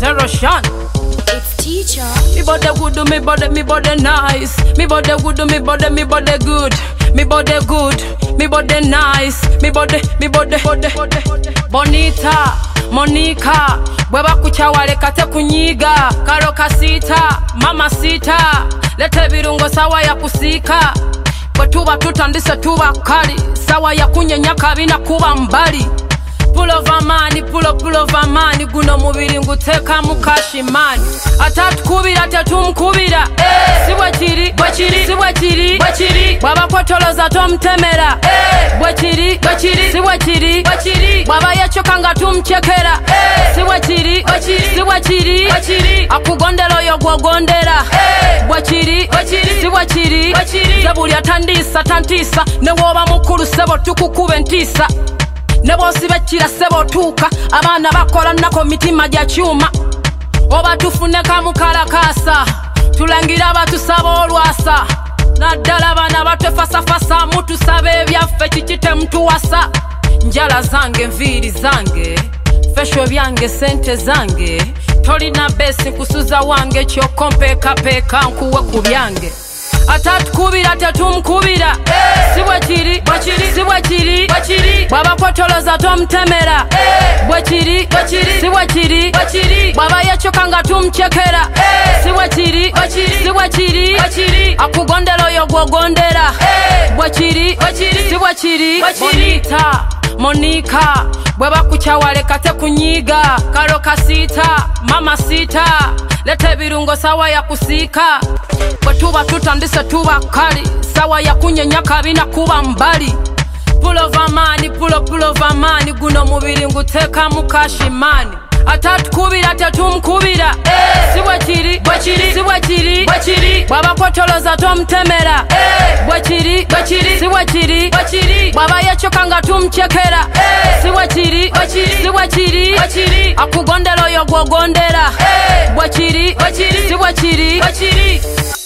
Zero shot. It's teacher. Me body good, me body nice. Me body good, me body good. Me body good, me body nice. Me body. Bonita, Monica. Bweba kuchawale kate kunyiga. Karo kasita, mama sita. Lete birungo sawa ya kusika. Bwe tuba tutandise tuba kali. Sawa ya kunyanyaka bina kuba mbali. Pull over mani guno mubiri nguteka mukashimani atatukubira tetumukubira sibwekiri bwaba kwetoloza tomtemera sibwekiri bwaba yechoka nga tumchekera sibwekiri akugondera oyo gwogondera sibwekiri zebuli atandisa tantisa newoba mukulu sebo tukukube ntisa Nebosi bechira sebo tuka Abana bakola nako mitima ja chuma Oba tufuneka mukalakasa Tulangira batusaba olwasa Naddala bana batwefasafasa Mutusabe byaffe kikite mtuwasa Njala zange nviri zange Fesho byange sente zange Tolina besi nkusuza wange Chokompeka nkuwe ku byange atatukubira tetumukubira sibwekiri bwaba kwetoloza tomtemera sibwekiri bwaba yechoka nga tumchekera sibwekiri akugondera oyo gwogondera sibwekiri Bonita, Monica bweba kuchawale kate kunyiga Karo kasita, mama sita Lete birungo sawa ya kusika Bwe tuba tutandise tuba kali Sawa ya kunyanyaka bina kuba mbali Pull over mani guno mubiri nguteka mukashimani atatukubira tetumukubira sibwekiri bwaba kwetoloza tomtemera sibwekiri bwaba yechoka nga tumchekera sibwekiri akugondera oyo gwogondera sibwekiri